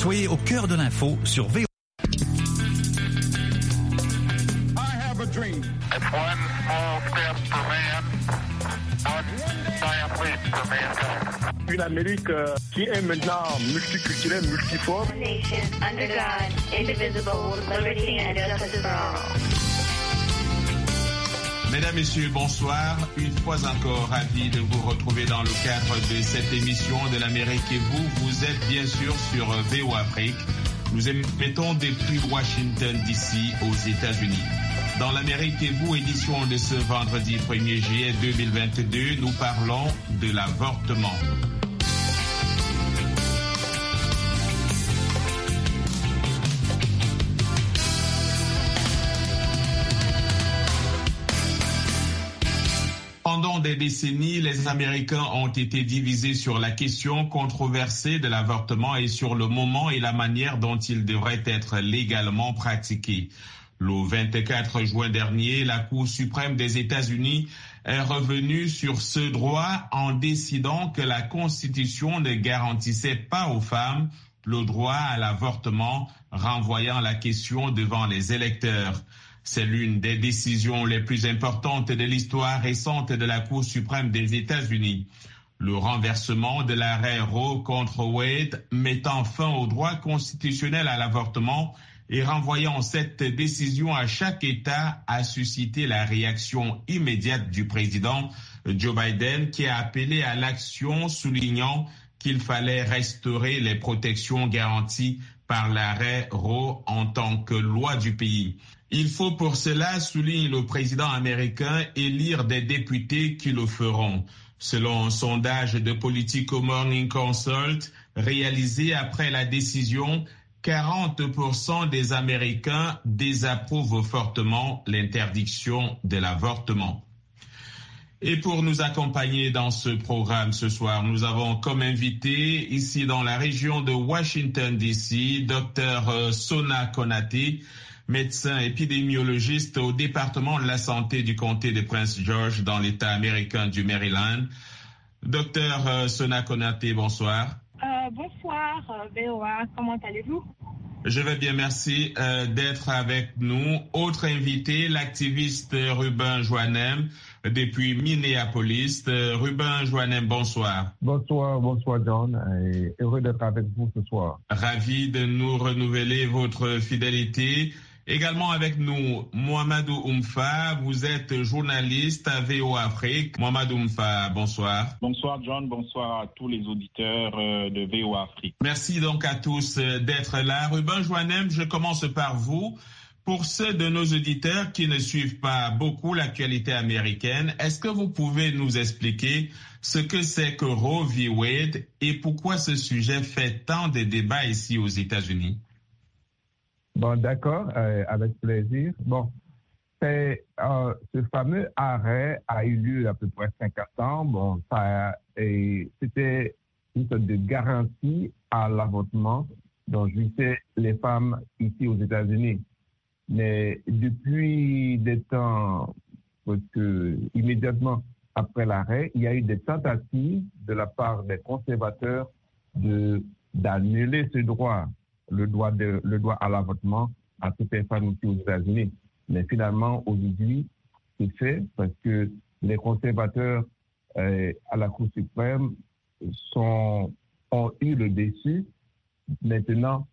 Soyez au cœur de l'info sur VOA. I have a dream. It's one small step for man, one giant leap for mankind. Une Amérique qui est maintenant multiculturelle, multiforme. Nation under God, indivisible, with liberty and justice for all. Mesdames, Messieurs, bonsoir. Une fois encore, ravi de vous retrouver dans le cadre de cette émission de l'Amérique et vous. Vous êtes bien sûr sur VOA Afrique. Nous émettons depuis Washington DC aux États-Unis. Dans l'Amérique et vous, édition de ce vendredi 1er juillet 2022, nous parlons de l'avortement. Pendant des décennies, les Américains ont été divisés sur la question controversée de l'avortement et sur le moment et la manière dont il devrait être légalement pratiqué. Le 24 juin dernier, la Cour suprême des États-Unis est revenue sur ce droit en décidant que la Constitution ne garantissait pas aux femmes le droit à l'avortement, renvoyant la question devant les électeurs. C'est l'une des décisions les plus importantes de l'histoire récente de la Cour suprême des États-Unis. Le renversement de l'arrêt Roe contre Wade, mettant fin au droit constitutionnel à l'avortement et renvoyant cette décision à chaque État, a suscité la réaction immédiate du président Joe Biden, qui a appelé à l'action, soulignant qu'il fallait restaurer les protections garanties par l'arrêt Roe en tant que loi du pays. Il faut pour cela, souligne le président américain, élire des députés qui le feront. Selon un sondage de Politico Morning Consult réalisé après la décision, 40% des Américains désapprouvent fortement l'interdiction de l'avortement. Et pour nous accompagner dans ce programme ce soir, nous avons comme invité ici dans la région de Washington DC, Dr Sona Konate, médecin épidémiologiste au département de la santé du comté de Prince George dans l'État américain du Maryland. Docteur Sona Konate, bonsoir. Bonsoir, VOA, comment allez-vous? Je vais bien, merci d'être avec nous. Autre invité, l'activiste Ruben Joannem, depuis Minneapolis. Ruben Joannem, bonsoir. Bonsoir John, et heureux d'être avec vous ce soir. Ravi de nous renouveler votre fidélité. Également avec nous, Mohamedou Oumfa, vous êtes journaliste à VOA Afrique. Mohamedou Oumfa, bonsoir. Bonsoir John, bonsoir à tous les auditeurs de VOA Afrique. Merci donc à tous d'être là. Ruben Joannem, je commence par vous. Pour ceux de nos auditeurs qui ne suivent pas beaucoup l'actualité américaine, est-ce que vous pouvez nous expliquer ce que c'est que Roe v. Wade et pourquoi ce sujet fait tant de débats ici aux États-Unis? Bon, d'accord, avec plaisir. Bon, ce fameux arrêt a eu lieu à peu près 5 ans. Bon, c'était une sorte de garantie à l'avortement dont jouissaient les femmes ici aux États-Unis. Mais depuis des temps, parce que immédiatement après l'arrêt, il y a eu des tentatives de la part des conservateurs d'annuler ce droit, le droit à l'avortement à toutes les femmes ici aux États-Unis. Mais finalement, aujourd'hui, c'est fait parce que les conservateurs à la Cour suprême ont eu le dessus. Maintenant,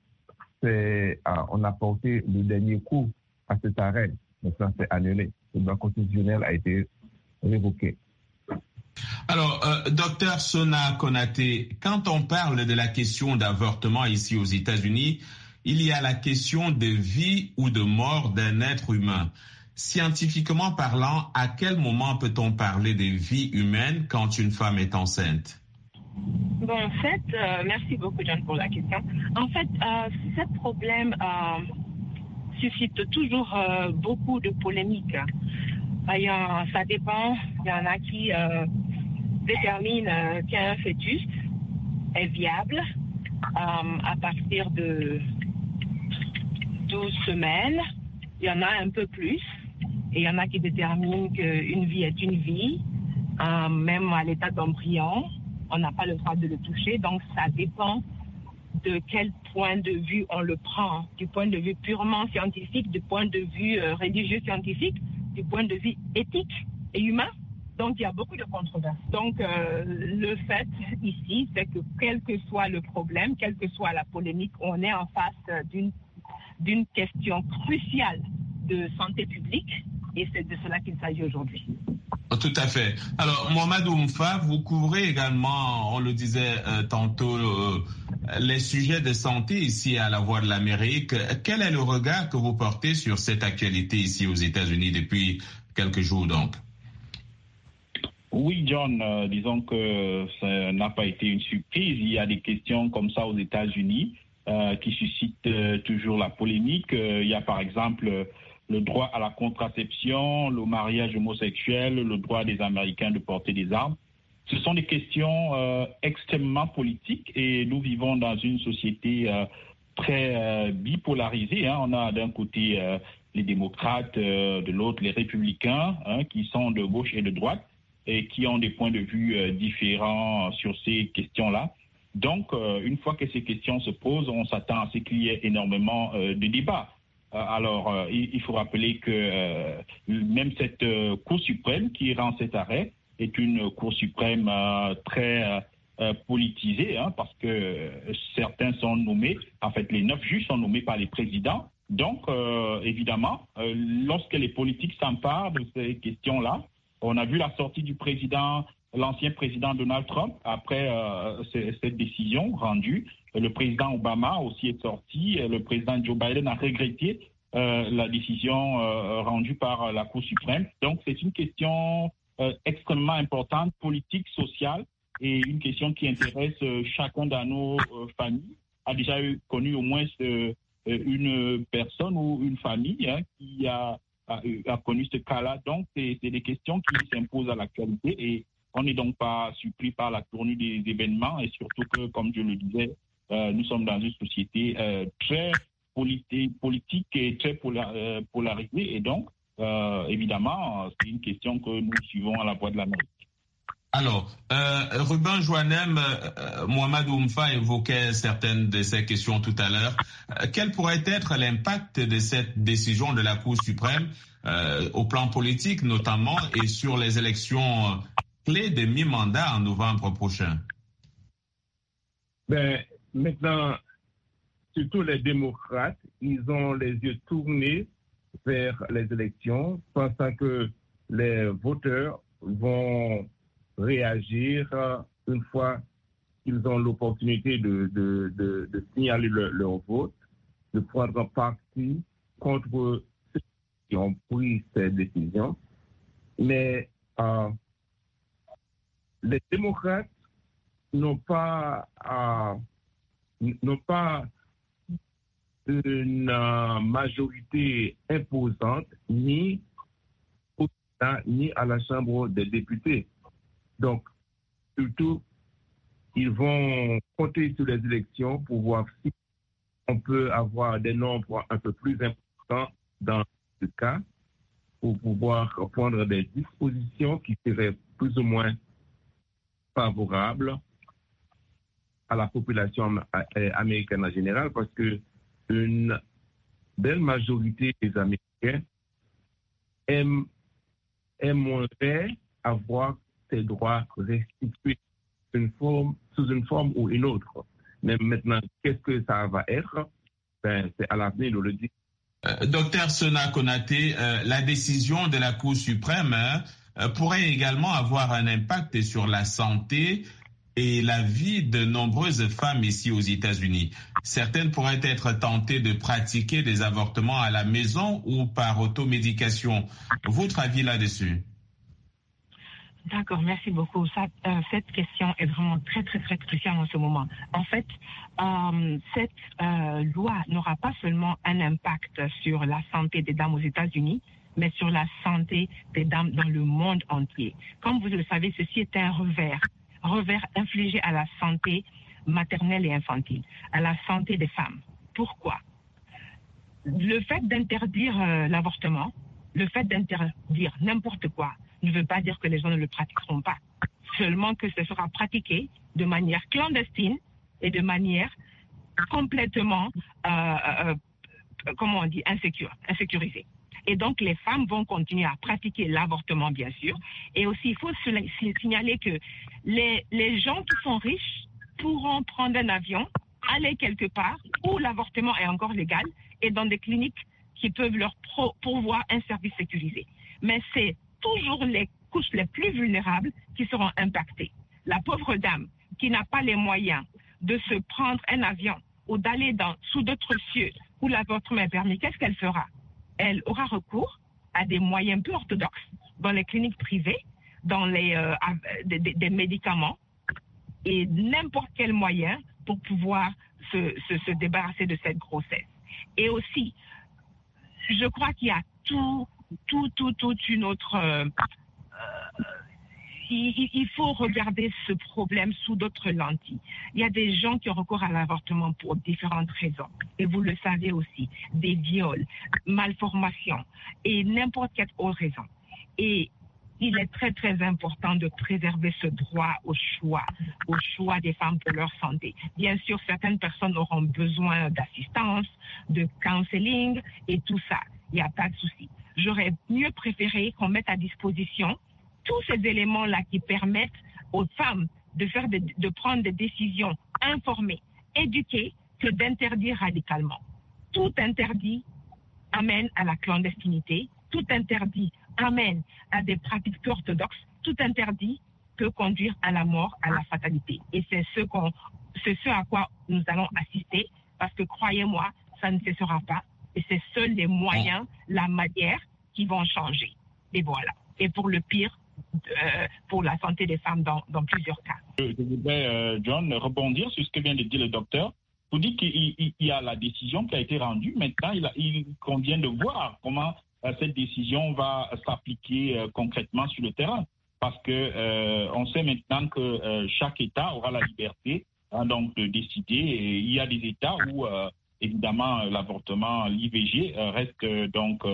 on a porté le dernier coup à cet arrêt. Maintenant, c'est annulé. Le droit constitutionnel a été révoqué. Alors, docteur Sona Konate, quand on parle de la question d'avortement ici aux États-Unis, il y a la question de vie ou de mort d'un être humain. Scientifiquement parlant, à quel moment peut-on parler de vie humaine quand une femme est enceinte? Bon, en fait, merci beaucoup John pour la question. En fait, ce problème suscite toujours beaucoup de polémiques. Ça dépend, il y en a qui déterminent qu'un fœtus est viable à partir de 12 semaines. Il y en a un peu plus. Et il y en a qui déterminent qu'une vie est une vie, même à l'état d'embryon. On n'a pas le droit de le toucher, donc ça dépend de quel point de vue on le prend, du point de vue purement scientifique, du point de vue religieux scientifique, du point de vue éthique et humain. Donc, il y a beaucoup de controverses. Donc, le fait ici, c'est que quel que soit le problème, quelle que soit la polémique, on est en face d'une question cruciale de santé publique et c'est de cela qu'il s'agit aujourd'hui. Tout à fait. Alors, Mohamed Oumfa, vous couvrez également, on le disait tantôt, les sujets de santé ici à la Voix de l'Amérique. Quel est le regard que vous portez sur cette actualité ici aux États-Unis depuis quelques jours donc? Oui, John, disons que ça n'a pas été une surprise. Il y a des questions comme ça aux États-Unis qui suscitent toujours la polémique. Il y a par exemple le droit à la contraception, le mariage homosexuel, le droit des Américains de porter des armes. Ce sont des questions extrêmement politiques et nous vivons dans une société très bipolarisée. On a d'un côté les démocrates, de l'autre les républicains qui sont de gauche et de droite et qui ont des points de vue différents sur ces questions-là. Donc, une fois que ces questions se posent, on s'attend à ce qu'il y ait énormément de débats. Alors, il faut rappeler que même cette Cour suprême qui rend cet arrêt est une Cour suprême très politisée, parce que certains sont nommés, en fait les 9 juges sont nommés par les présidents. Donc, évidemment, lorsque les politiques s'emparent de ces questions-là, on a vu la sortie du président, l'ancien président Donald Trump, après cette décision rendue. Le président Obama aussi est sorti. Le président Joe Biden a regretté la décision rendue par la Cour suprême. Donc, c'est une question extrêmement importante, politique, sociale, et une question qui intéresse chacun dans nos familles. A déjà connu au moins une personne ou une famille qui a connu ce cas-là. Donc, c'est des questions qui s'imposent à l'actualité et on n'est donc pas surpris par la tournure des événements et surtout que, comme je le disais, nous sommes dans une société très politique et très polarisée et donc, évidemment, c'est une question que nous suivons à la Voix de l'Amérique. Alors, Ruben Joannem, Mohamed Oumfa évoquait certaines de ces questions tout à l'heure. Quel pourrait être l'impact de cette décision de la Cour suprême au plan politique notamment et sur les élections clés de mi-mandat en novembre prochain? Maintenant, surtout les démocrates, ils ont les yeux tournés vers les élections, pensant que les voteurs vont réagir une fois qu'ils ont l'opportunité de signaler leur vote, de prendre parti contre ceux qui ont pris ces décisions. Mais les démocrates n'ont pas une majorité imposante ni au Sénat ni à la Chambre des députés. Donc, surtout, ils vont compter sur les élections pour voir si on peut avoir des nombres un peu plus importants dans ce cas pour pouvoir prendre des dispositions qui seraient plus ou moins favorables à la population américaine en général, parce que une belle majorité des Américains aimeraient avoir ces droits restitués sous une forme ou une autre. Mais maintenant, qu'est-ce que ça va être? C'est à l'avenir de le dire. Docteur Sona Konaté, la décision de la Cour suprême pourrait également avoir un impact sur la santé et la vie de nombreuses femmes ici aux États-Unis. Certaines pourraient être tentées de pratiquer des avortements à la maison ou par automédication. Votre avis là-dessus? D'accord, merci beaucoup. Cette question est vraiment très, très, très cruciale en ce moment. En fait, cette loi n'aura pas seulement un impact sur la santé des dames aux États-Unis, mais sur la santé des dames dans le monde entier. Comme vous le savez, ceci est un revers infligé à la santé maternelle et infantile, à la santé des femmes. Pourquoi? Le fait d'interdire l'avortement, le fait d'interdire n'importe quoi, ne veut pas dire que les gens ne le pratiqueront pas. Seulement que ce sera pratiqué de manière clandestine et de manière complètement, insécurisées. Et donc, les femmes vont continuer à pratiquer l'avortement, bien sûr. Et aussi, il faut signaler que les gens qui sont riches pourront prendre un avion, aller quelque part où l'avortement est encore légal et dans des cliniques qui peuvent leur pourvoir un service sécurisé. Mais c'est toujours les couches les plus vulnérables qui seront impactées. La pauvre dame qui n'a pas les moyens de se prendre un avion ou d'aller sous d'autres cieux où l'avortement est permis, qu'est-ce qu'elle fera? Elle aura recours à des moyens peu orthodoxes dans les cliniques privées, dans des médicaments et n'importe quel moyen pour pouvoir se débarrasser de cette grossesse. Et aussi, je crois qu'il y a toute une autre... il faut regarder ce problème sous d'autres lentilles. Il y a des gens qui ont recours à l'avortement pour différentes raisons. Et vous le savez aussi, des viols, malformations et n'importe quelle autre raison. Et il est très, très important de préserver ce droit au choix des femmes pour leur santé. Bien sûr, certaines personnes auront besoin d'assistance, de counseling et tout ça. Il n'y a pas de souci. J'aurais mieux préféré qu'on mette à disposition tous ces éléments-là qui permettent aux femmes de prendre des décisions informées, éduquées, que d'interdire radicalement. Tout interdit amène à la clandestinité, tout interdit amène à des pratiques peu orthodoxes, tout interdit peut conduire à la mort, à la fatalité. Et c'est ce à quoi nous allons assister, parce que croyez-moi, ça ne cessera pas. Et c'est seuls les moyens, la manière qui vont changer. Et voilà. Et pour le pire, pour la santé des femmes dans plusieurs cas. Je voudrais, John, rebondir sur ce que vient de dire le docteur. Vous dites qu'il y a la décision qui a été rendue. Maintenant, il convient de voir comment cette décision va s'appliquer concrètement sur le terrain. Parce que on sait maintenant que chaque État aura la liberté donc de décider. Et il y a des États où, évidemment, l'avortement, l'IVG reste donc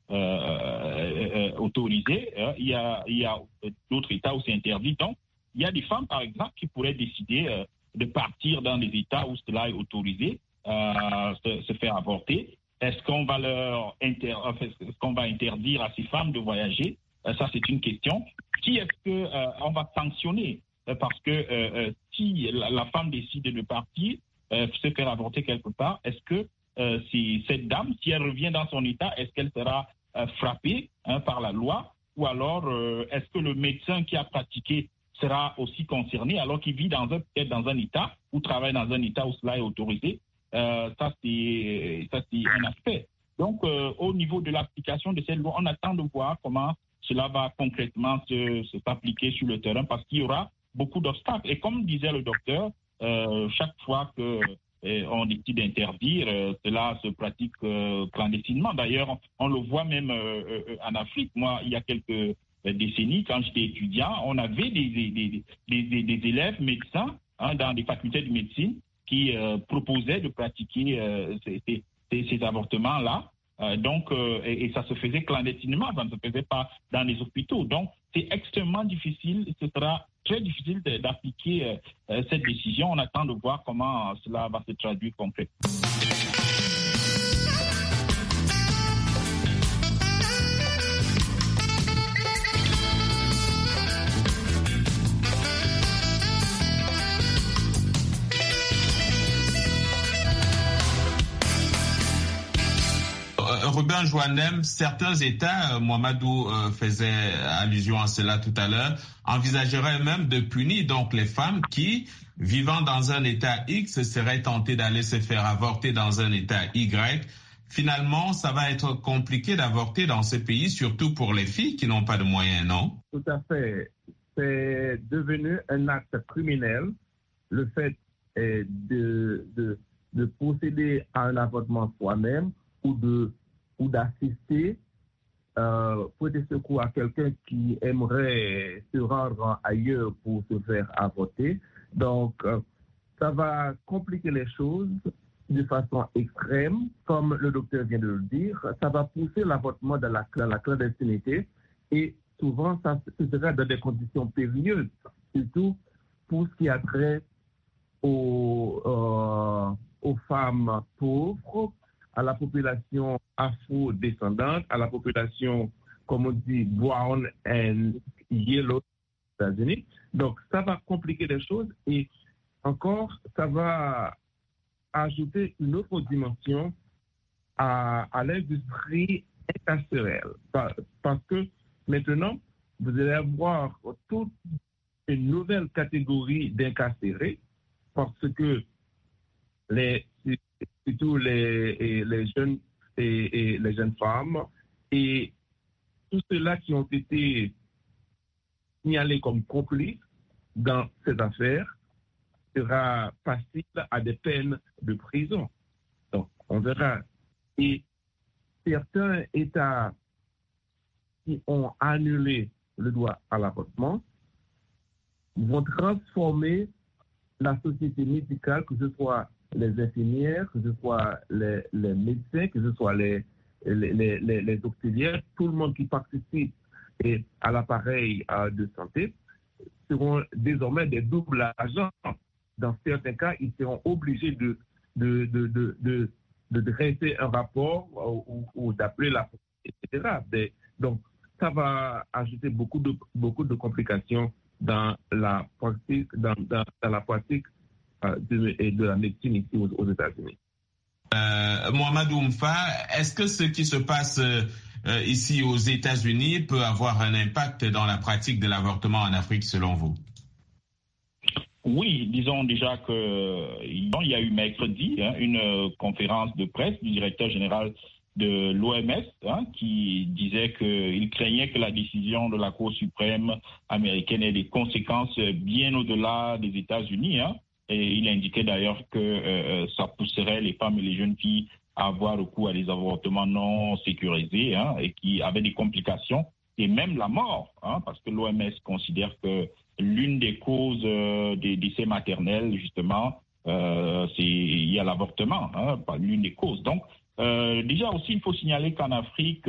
autorisé. Il y a d'autres États où c'est interdit. Donc, il y a des femmes, par exemple, qui pourraient décider de partir dans des États où cela est autorisé, se faire avorter. Est-ce qu'on va interdire à ces femmes de voyager? Ça, c'est une question. Qui est-ce qu'on va sanctionner? Parce que si la femme décide de partir, se faire avorter quelque part, est-ce que si cette dame, si elle revient dans son État, est-ce qu'elle sera frappée par la loi? Ou alors, est-ce que le médecin qui a pratiqué sera aussi concerné alors qu'il vit peut-être dans un État ou travaille dans un État où cela est autorisé? Ça, c'est un aspect. Donc, au niveau de l'application de cette loi, on attend de voir comment cela va concrètement s'appliquer sur le terrain parce qu'il y aura beaucoup d'obstacles. Et comme disait le docteur, chaque fois qu'on décide d'interdire, cela se pratique clandestinement. D'ailleurs, on le voit même en Afrique. Moi, il y a quelques décennies, quand j'étais étudiant, on avait des élèves médecins dans des facultés de médecine qui proposaient de pratiquer ces avortements-là. Et ça se faisait clandestinement, ça ne se faisait pas dans les hôpitaux. Donc, c'est extrêmement difficile, ce sera très difficile d'appliquer cette décision. On attend de voir comment cela va se traduire concrètement. Ruben Joannem, certains États, Mohamedou faisait allusion à cela tout à l'heure, envisageraient même de punir donc les femmes qui, vivant dans un État X, seraient tentées d'aller se faire avorter dans un État Y. Finalement, ça va être compliqué d'avorter dans ces pays, surtout pour les filles qui n'ont pas de moyens, non? Tout à fait. C'est devenu un acte criminel, le fait de procéder à un avortement soi-même ou d'assister, prêter secours à quelqu'un qui aimerait se rendre ailleurs pour se faire avorter. Donc, ça va compliquer les choses de façon extrême, comme le docteur vient de le dire. Ça va pousser l'avortement dans la clandestinité et souvent, ça se fera dans des conditions périlleuses, surtout pour ce qui a trait aux femmes pauvres, à la population afro-descendante, à la population, comme on dit, brown and yellow aux États-Unis. Donc, ça va compliquer les choses et encore, ça va ajouter une autre dimension à l'industrie incarcérale. Parce que maintenant, vous allez avoir toute une nouvelle catégorie d'incarcérés parce que surtout les jeunes et les jeunes femmes et tous ceux-là qui ont été signalés comme complices dans cette affaire sera passible à des peines de prison. Donc, on verra. Et certains États qui ont annulé le droit à l'avortement vont transformer la société médicale, que ce soit les infirmières, que ce soit les médecins, que ce soit les auxiliaires, tout le monde qui participe à l'appareil de santé seront désormais des doubles agents. Dans certains cas, ils seront obligés de dresser un rapport ou d'appeler la police, etc. Donc, ça va ajouter beaucoup de complications dans la pratique, de la médecine ici aux États-Unis. Mohamed Oumfa, est-ce que ce qui se passe ici aux États-Unis peut avoir un impact dans la pratique de l'avortement en Afrique selon vous? Oui, disons déjà qu'il y a eu mercredi une conférence de presse du directeur général de l'OMS qui disait qu'il craignait que la décision de la Cour suprême américaine ait des conséquences bien au-delà des États-Unis. Et il indiquait d'ailleurs que ça pousserait les femmes et les jeunes filles à avoir recours à des avortements non sécurisés et qui avaient des complications et même la mort, parce que l'OMS considère que l'une des causes des décès maternels, justement, il y a l'avortement, pas l'une des causes. Donc, déjà aussi, il faut signaler qu'en Afrique,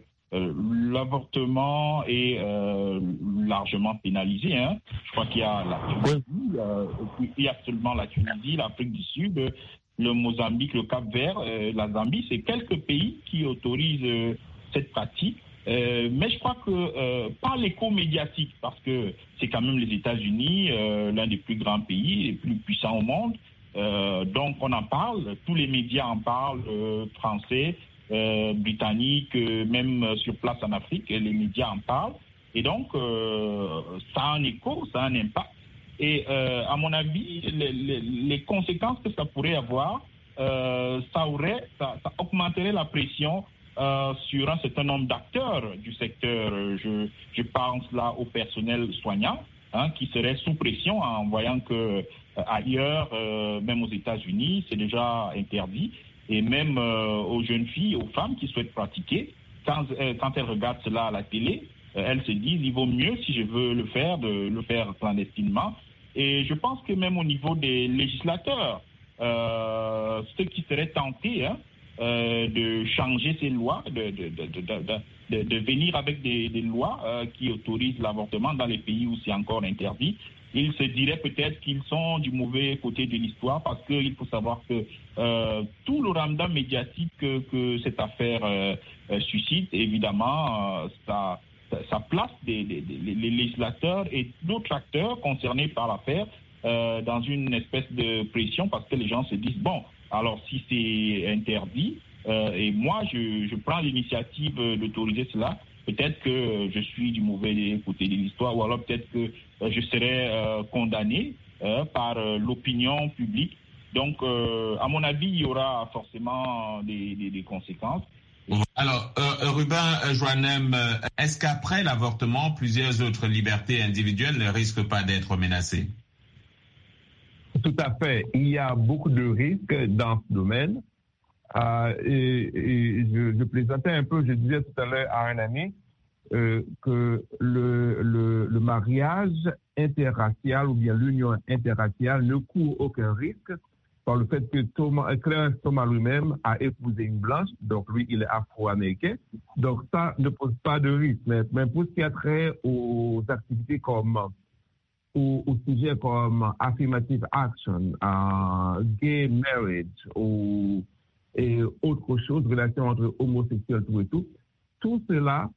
l'avortement est largement pénalisé. Je crois qu'il y a la Tunisie, il y a seulement la Tunisie, l'Afrique du Sud, le Mozambique, le Cap-Vert, la Zambie. C'est quelques pays qui autorisent cette pratique. Mais je crois que par l'écho médiatique, parce que c'est quand même les États-Unis, l'un des plus grands pays, les plus puissants au monde, donc on en parle, tous les médias en parlent, français, britanniques, même sur place en Afrique, les médias en parlent, et donc ça a un écho, ça a un impact, et à mon avis, les conséquences que ça pourrait avoir, ça augmenterait la pression sur un certain nombre d'acteurs du secteur. Je pense là au personnel soignant qui serait sous pression en voyant que ailleurs, même aux États-Unis, c'est déjà interdit. Et même aux jeunes filles, aux femmes qui souhaitent pratiquer, quand elles regardent cela à la télé, elles se disent il vaut mieux, si je veux le faire, de le faire clandestinement. Et je pense que même au niveau des législateurs, ceux qui seraient tentés de changer ces lois, de venir avec des lois qui autorisent l'avortement dans les pays où c'est encore interdit, ils se diraient peut-être qu'ils sont du mauvais côté de l'histoire, parce qu'il faut savoir que tout le ramdam médiatique que cette affaire suscite, évidemment, ça place les législateurs et d'autres acteurs concernés par l'affaire dans une espèce de pression, parce que les gens se disent, bon, alors si c'est interdit, et moi je prends l'initiative d'autoriser cela, peut-être que je suis du mauvais côté de l'histoire, ou alors peut-être que je serai condamné par l'opinion publique. Donc, à mon avis, il y aura forcément des conséquences. Alors, Ruben Joannem, est-ce qu'après l'avortement, plusieurs autres libertés individuelles ne risquent pas d'être menacées? Tout à fait. Il y a beaucoup de risques dans ce domaine. Et je plaisantais un peu, je disais tout à l'heure à un ami que le mariage interracial ou bien l'union interraciale ne court aucun risque par le fait que Clarence Thomas lui-même a épousé une blanche, donc lui il est afro-américain, donc ça ne pose pas de risque. Mais pour ce qui a trait aux activités comme au sujet comme affirmative action, gay marriage et autre chose, relations entre homosexuels, tout cela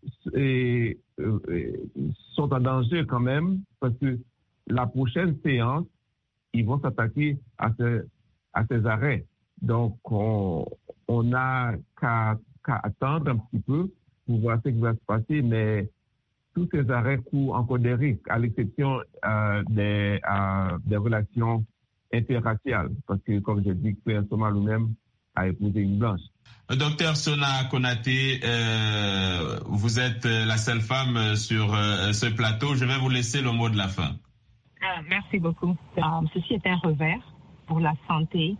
sont en danger quand même parce que la prochaine séance, ils vont s'attaquer à ces arrêts. Donc, on n'a qu'à attendre un petit peu pour voir ce qui va se passer, mais tous ces arrêts courent encore des risques, à l'exception des relations interraciales. Parce que, comme je dis, Claire Soma lui-même a épousé une blanche. Docteur Sona Konaté, vous êtes la seule femme sur ce plateau. Je vais vous laisser le mot de la fin. Merci beaucoup. Ceci est un revers pour la santé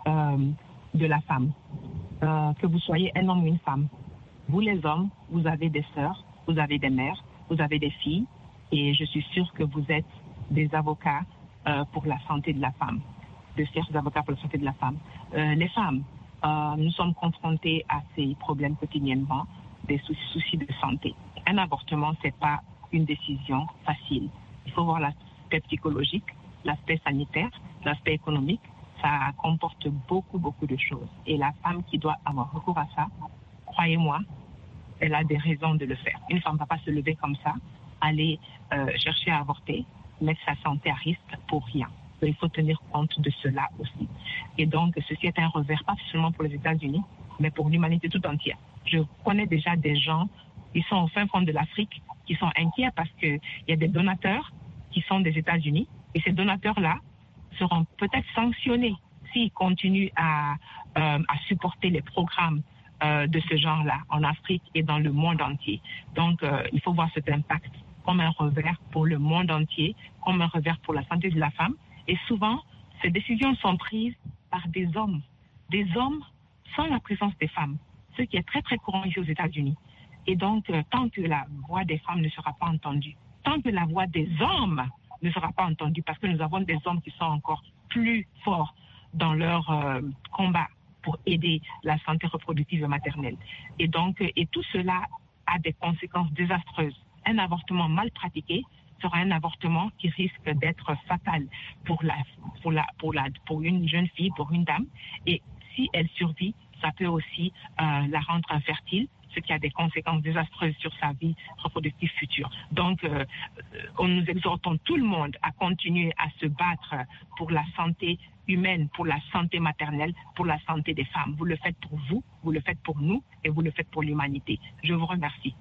de la femme. Que vous soyez un homme ou une femme. Vous les hommes, vous avez des sœurs, vous avez des mères, vous avez des filles et je suis sûre que vous êtes des avocats pour la santé de la femme, de fiers avocats pour la santé de la femme. Les femmes, nous sommes confrontés à ces problèmes quotidiennement, des soucis de santé. Un avortement, c'est pas une décision facile. Il faut voir l'aspect psychologique, l'aspect sanitaire, l'aspect économique. Ça comporte beaucoup de choses. Et la femme qui doit avoir recours à ça, croyez-moi, elle a des raisons de le faire. Une femme ne va pas se lever comme ça, aller chercher à avorter, mettre sa santé à risque pour rien. Donc, il faut tenir compte de cela aussi. Et donc, ceci est un revers, pas seulement pour les États-Unis, mais pour l'humanité tout entière. Je connais déjà des gens qui sont au fin fond de l'Afrique, qui sont inquiets parce qu'il y a des donateurs qui sont des États-Unis, et ces donateurs-là seront peut-être sanctionnés s'ils continuent à supporter les programmes de ce genre-là en Afrique et dans le monde entier. Donc, il faut voir cet impact comme un revers pour le monde entier, comme un revers pour la santé de la femme. Et souvent, ces décisions sont prises par des hommes sans la présence des femmes, ce qui est très courant ici aux États-Unis. Et donc, tant que la voix des femmes ne sera pas entendue, tant que la voix des hommes ne sera pas entendue, parce que nous avons des hommes qui sont encore plus forts dans leur combat pour aider la santé reproductive et maternelle. Et donc, et tout cela a des conséquences désastreuses. Un avortement mal pratiqué sera un avortement qui risque d'être fatal pour une jeune fille, pour une dame. Et si elle survit, ça peut aussi la rendre infertile, ce qui a des conséquences désastreuses sur sa vie reproductive future. Donc, nous exhortons tout le monde à continuer à se battre pour la santé humaine, pour la santé maternelle, pour la santé des femmes. Vous le faites pour vous, vous le faites pour nous et vous le faites pour l'humanité. Je vous remercie.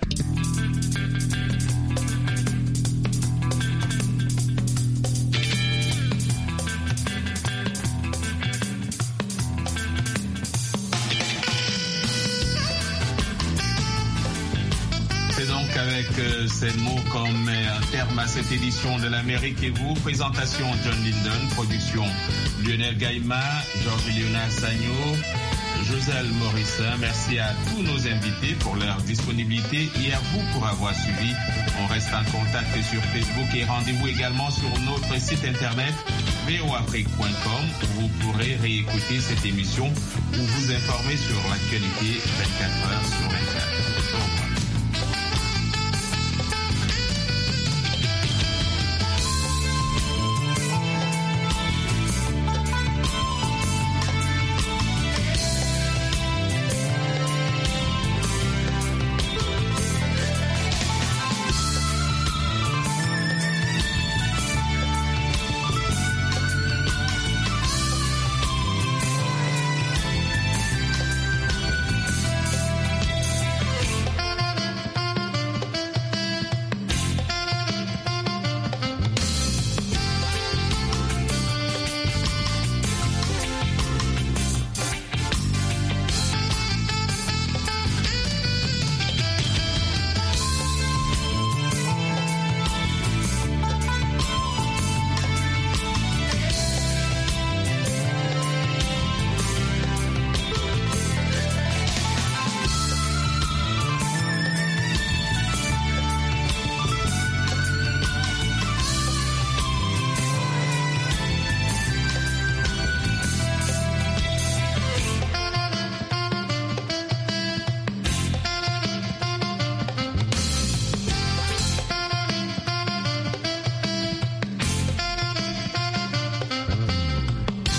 Avec ces mots comme un terme à cette édition de l'Amérique et vous. Présentation John Linden, production Lionel Gaïma, Georges-Léonard Sagno, Joselle Morissin. Merci à tous nos invités pour leur disponibilité et à vous pour avoir suivi. On reste en contact sur Facebook et rendez-vous également sur notre site internet voafrique.com où vous pourrez réécouter cette émission ou vous informer sur l'actualité 24 heures sur 24. Au revoir.